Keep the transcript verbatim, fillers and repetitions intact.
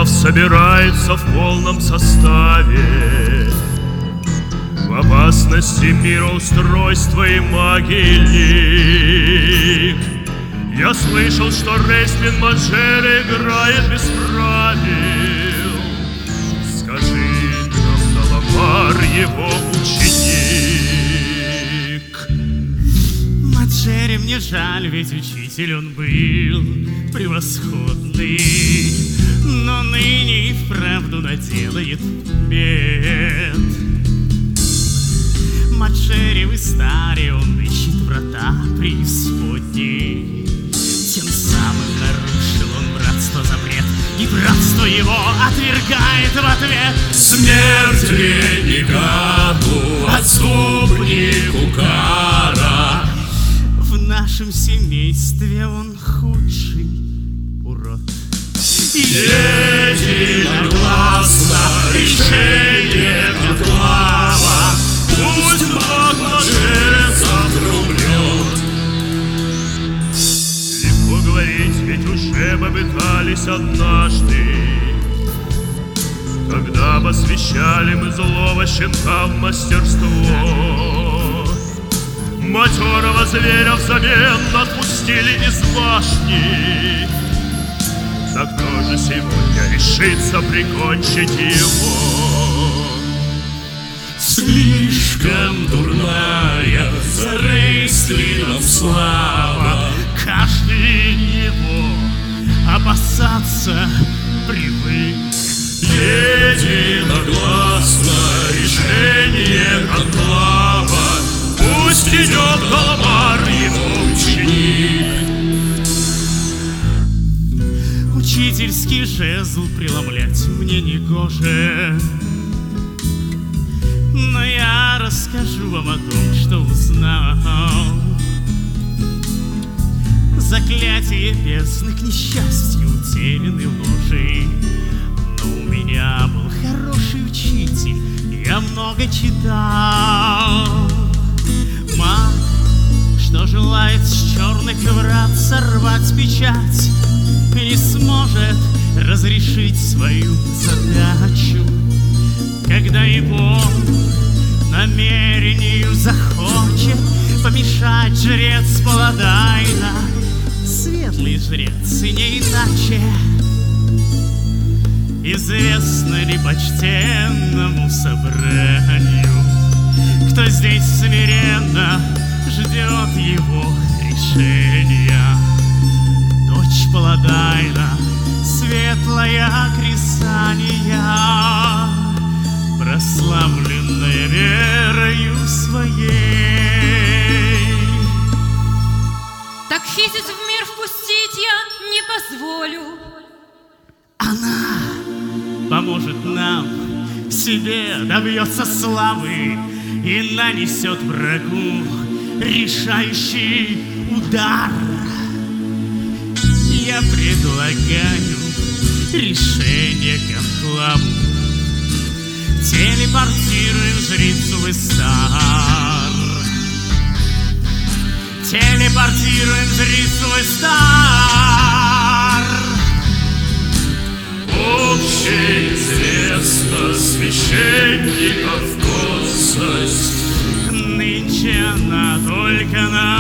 конклав собирается в полном составе. В опасности мироустройства и магии лик. Я слышал, что Рейслин Маджер играет без правил. Скажи нам, Таламар, его ученик. Маджере мне жаль, ведь учитель он был превосходный, но ныне и вправду наделает бед. Маджере в Истаре он ищет врата преисподней. Тем самым нарушил он братство запрет, и братство его отвергает в ответ. Смерть ренегаду, отступнику кара. В нашем семействе он худший урод. Единогласно решение конклава, пусть маг Маджере завтра умрет. Легко говорить, ведь уже попытались однажды, когда посвящали мы злого щенка в мастерство. Матерого зверя взамен отпустили из башни. Так кто же сегодня решится прикончить его? Слишком дурная за Рейслином слава. Каждый его опасаться привык. Единогласно решение конклава, пусть идет Таламар, его ученик. Учительский жезл преломлять мне не гоже, но я расскажу вам о том, что узнал. Заклятие бездны, к несчастью, утеряны ложей. Но у меня был хороший учитель, я много читал. Маг, что желает с черных врат сорвать печать, и не сможет разрешить свою задачу, когда его намерению захочет помешать жрец Паладайна. Светлый жрец, и не иначе. Известно ли почтенному собранию, кто здесь смиренно ждет его решения? Дочь Паладайна, светлая Крисания, прославленная верою своей. Так Хисис в мир впустить я не позволю. Она поможет нам, в себе добьется славы и нанесет врагу решающий удар. Я предлагаю решение конклаву. Телепортируем жрицу в Истар. Телепортируем жрицу в Истар. Общеизвестно священников косность. Нынче она только на